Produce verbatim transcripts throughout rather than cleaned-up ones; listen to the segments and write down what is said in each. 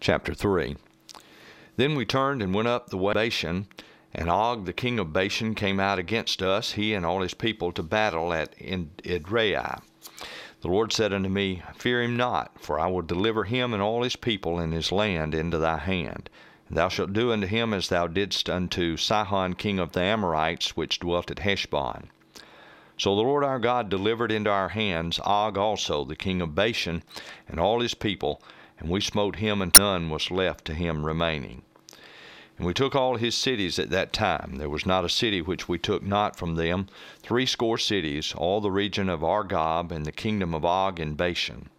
Chapter three. Then we turned and went up the way of Bashan, and Og the king of Bashan came out against us, he and all his people, to battle at Edrei. The Lord said unto me, Fear him not, for I will deliver him and all his people and his land into thy hand. And thou shalt do unto him as thou didst unto Sihon king of the Amorites, which dwelt at Heshbon. So the Lord our God delivered into our hands Og also the king of Bashan and all his people, and we smote him, and none was left to him remaining. And we took all his cities at that time. There was not a city which we took not from them, threescore cities, all the region of Argob, and the kingdom of Og in Bashan.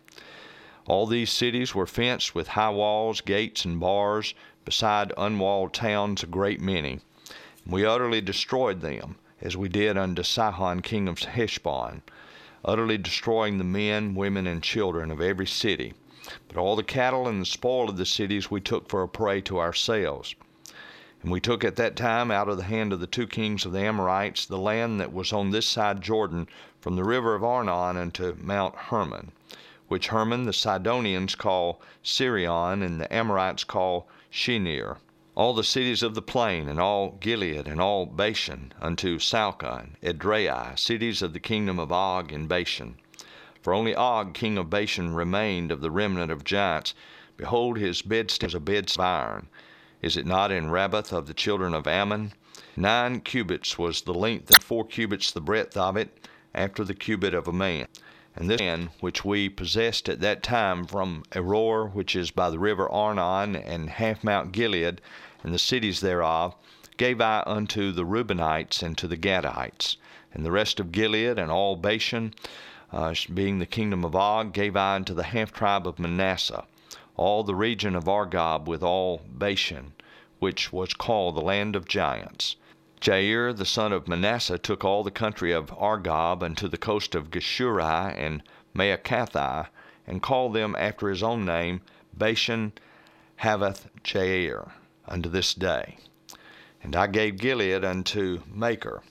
All these cities were fenced with high walls, gates, and bars, beside unwalled towns a great many. And we utterly destroyed them, as we did unto Sihon king of Heshbon, utterly destroying the men, women, and children of every city. But all the cattle and the spoil of the cities we took for a prey to ourselves. And we took at that time out of the hand of the two kings of the Amorites the land that was on this side Jordan, from the river of Arnon unto Mount Hermon, which Hermon the Sidonians call Sirion, and the Amorites call Shinir. All the cities of the plain, and all Gilead, and all Bashan, unto Salcah and Edrei, cities of the kingdom of Og in Bashan. For only Og king of Bashan remained of the remnant of giants. Behold, his bedstead was a bedstead of iron. Is it not in Rabbath of the children of Ammon? Nine cubits was the length, and four cubits the breadth of it, after the cubit of a man. And this land which we possessed at that time from Aroer, which is by the river Arnon, and half Mount Gilead, and the cities thereof, gave I unto the Reubenites and to the Gadites. And the rest of Gilead and all Bashan, uh, being the kingdom of Og, gave I unto the half tribe of Manasseh. All the region of Argob with all Bashan, which was called the land of giants. Jair the son of Manasseh took all the country of Argob unto the coast of Geshuri and Maacathah, and called them after his own name Bashan Havoth Jair unto this day. And I gave Gilead unto Machir.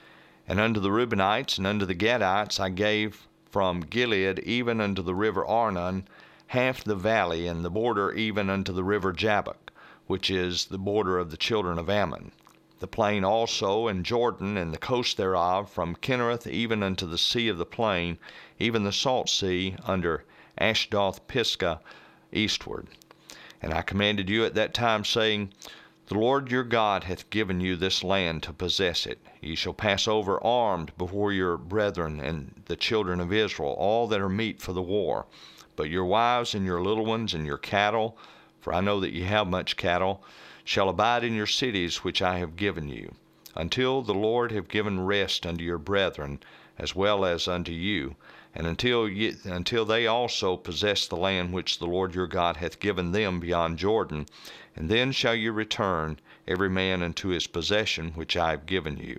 And unto the Reubenites and unto the Gadites I gave from Gilead even unto the river Arnon half the valley, and the border even unto the river Jabbok, which is the border of the children of Ammon. The plain also, and Jordan, and the coast thereof, from Kinnereth even unto the sea of the plain, even the salt sea, under Ashdoth Pisgah, eastward. And I commanded you at that time, saying, The Lord your God hath given you this land to possess it. Ye shall pass over armed before your brethren and the children of Israel, all that are meet for the war. But your wives and your little ones and your cattle, for I know that ye have much cattle, shall abide in your cities which I have given you, until the Lord have given rest unto your brethren, as well as unto you, and until ye, until they also possess the land which the Lord your God hath given them beyond Jordan, and then shall you return, every man unto his possession which I have given you.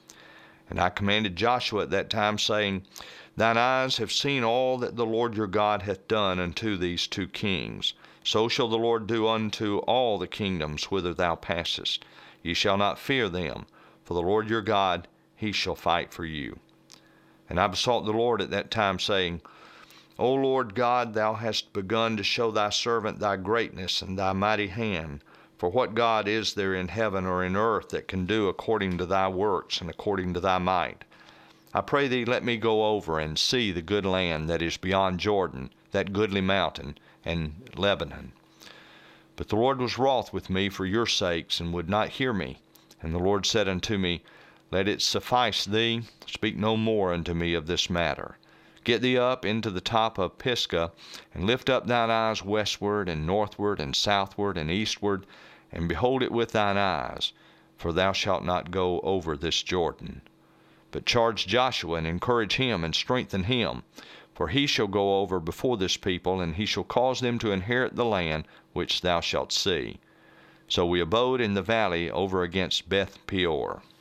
And I commanded Joshua at that time, saying, Thine eyes have seen all that the Lord your God hath done unto these two kings. So shall the Lord do unto all the kingdoms whither thou passest. Ye shall not fear them, for the Lord your God, he shall fight for you. And I besought the Lord at that time, saying, O Lord God, thou hast begun to show thy servant thy greatness and thy mighty hand. For what God is there in heaven or in earth that can do according to thy works and according to thy might? I pray thee, let me go over and see the good land that is beyond Jordan, that goodly mountain, and Lebanon. But the Lord was wroth with me for your sakes, and would not hear me. And the Lord said unto me, Let it suffice thee, speak no more unto me of this matter. Get thee up into the top of Pisgah, and lift up thine eyes westward, and northward, and southward, and eastward, and behold it with thine eyes, for thou shalt not go over this Jordan. But charge Joshua, and encourage him, and strengthen him, for he shall go over before this people, and he shall cause them to inherit the land which thou shalt see. So we abode in the valley over against Beth Peor.